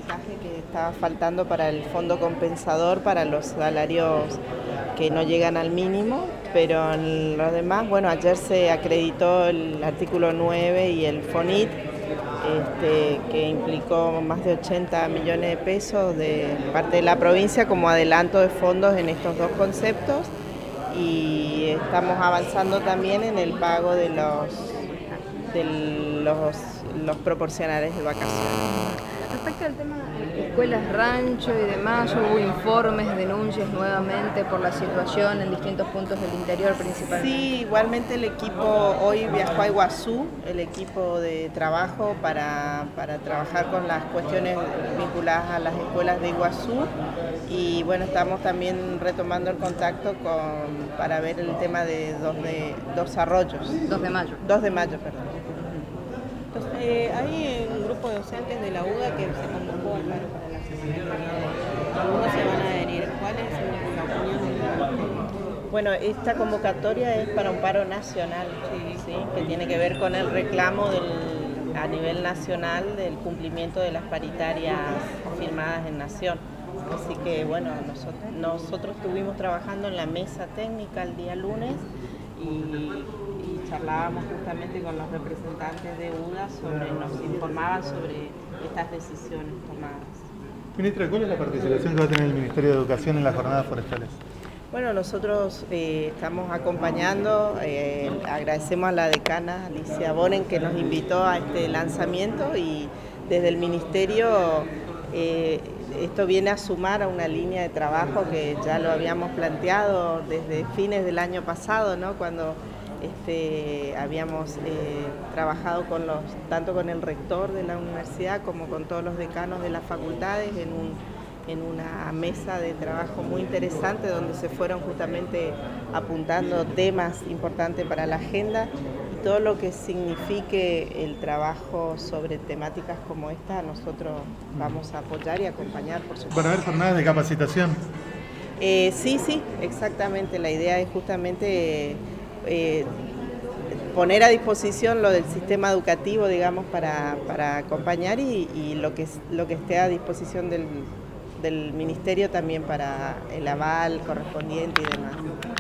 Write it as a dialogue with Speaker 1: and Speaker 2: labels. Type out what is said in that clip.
Speaker 1: porcentaje que estaba faltando para el fondo compensador para los salarios que no llegan al mínimo, pero en los demás, bueno, ayer se acreditó el artículo 9 y el FONIT, que implicó más de 80 millones de pesos de parte de la provincia como adelanto de fondos en estos dos conceptos, y estamos avanzando también en el pago de los proporcionales de vacaciones.
Speaker 2: Respecto al tema de escuelas rancho y demás, hubo informes, denuncias nuevamente por la situación en distintos puntos del interior principalmente.
Speaker 1: Sí, igualmente el equipo hoy viajó a Iguazú, el equipo de trabajo para trabajar con las cuestiones vinculadas a las escuelas de Iguazú, y bueno, estamos también retomando el contacto para ver el tema de dos arroyos.
Speaker 2: 2 de mayo.
Speaker 1: 2 de mayo, perdón.
Speaker 3: Entonces, hay un grupo de docentes de la UDA que se convocó al paro para la semana que viene. Algunos se van a adherir. ¿Cuál es la opinión del ministerio?
Speaker 1: Bueno, esta convocatoria es para un paro nacional, ¿sí? Que tiene que ver con el reclamo a nivel nacional del cumplimiento de las paritarias firmadas en Nación. Así que bueno, nosotros estuvimos trabajando en la mesa técnica el día lunes y charlábamos justamente con los representantes de UDA, nos informaban sobre estas decisiones tomadas.
Speaker 4: Ministra, ¿cuál es la participación que va a tener el Ministerio de Educación en las jornadas forestales?
Speaker 1: Bueno, nosotros estamos acompañando, agradecemos a la decana Alicia Bonen que nos invitó a este lanzamiento, y desde el Ministerio esto viene a sumar a una línea de trabajo que ya lo habíamos planteado desde fines del año pasado, ¿no? Cuando habíamos trabajado tanto con el rector de la universidad como con todos los decanos de las facultades en una mesa de trabajo muy interesante donde se fueron justamente apuntando temas importantes para la agenda, y todo lo que signifique el trabajo sobre temáticas como esta nosotros vamos a apoyar y acompañar, por supuesto.
Speaker 4: ¿Van a haber jornadas de capacitación?
Speaker 1: Sí, exactamente. La idea es justamente poner a disposición lo del sistema educativo, digamos, para acompañar, y lo que esté a disposición del Ministerio también para el aval correspondiente y demás.